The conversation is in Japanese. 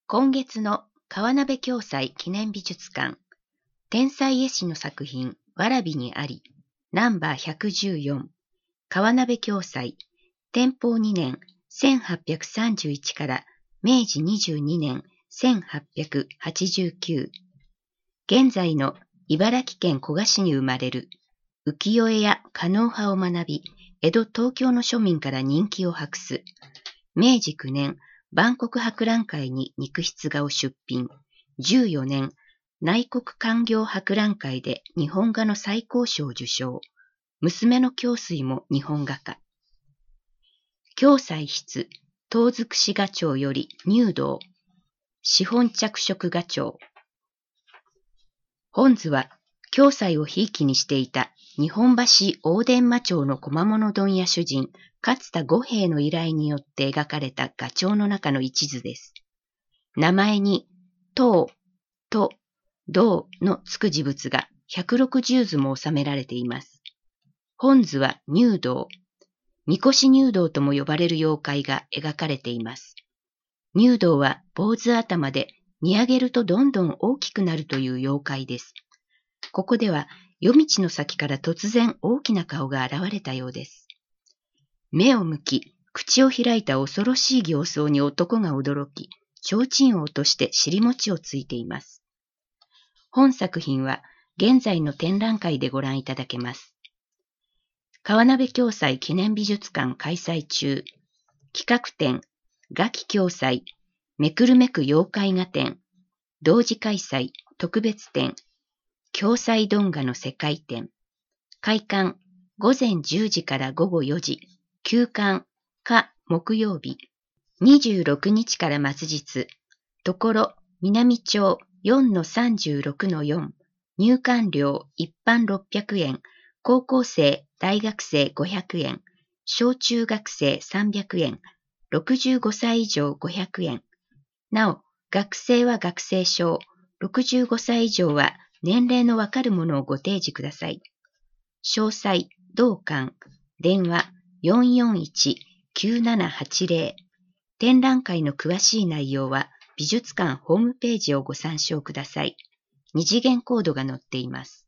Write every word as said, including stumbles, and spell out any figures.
今月の川鍋暁斎記念美術館、天才絵師の作品、わらびにあり、ナンバーひゃくじゅうよん、川鍋暁斎、天保にねんせんはっぴゃくさんじゅういちから明治にじゅうにねんせんはっぴゃくはちじゅうきゅう。現在の茨城県古河市に生まれる、浮世絵や狩野派を学び、江戸東京の庶民から人気を博す。明治くねん、万国博覧会に肉筆画を出品。じゅうよねん、内国官業博覧会で日本画の最高賞を受賞。娘の京水も日本画家。暁斎筆、東尽くし画帳より入道。資本着色画帳。本図は、暁斎をひいきにしていた日本橋大伝馬町の小間物問屋主人、勝田五兵衛の依頼によって描かれた画帳の中の一図です。名前に、唐、と、道のつく事物がひゃくろくじゅう図も収められています。本図は入道、みこし入道とも呼ばれる妖怪が描かれています。入道は坊主頭で見上げるとどんどん大きくなるという妖怪です。ここでは夜道の先から突然大きな顔が現れたようです。目を向き、口を開いた恐ろしい形相に男が驚き、提灯を落として尻餅をついています。本作品は現在の展覧会でご覧いただけます。川鍋暁斎記念美術館開催中。企画展、画期暁斎、めくるめく妖怪画展。同時開催、特別展、暁斎ドンガの世界展。開館、午前じゅうじから午後よじ。休館、火、木曜日。にじゅうろくにちから末日。ところ、南町 よんのさんじゅうろくのよん。入館料一般ろっぴゃくえん。高校生、大学生ごひゃくえん。小中学生さんびゃくえん。ろくじゅうごさい以上ごひゃくえん。なお、学生は学生証、ろくじゅうごさい以上は年齢のわかるものをご提示ください。詳細、同館、電話 よんよんいちきゅうななはちゼロ。展覧会の詳しい内容は美術館ホームページをご参照ください。二次元コードが載っています。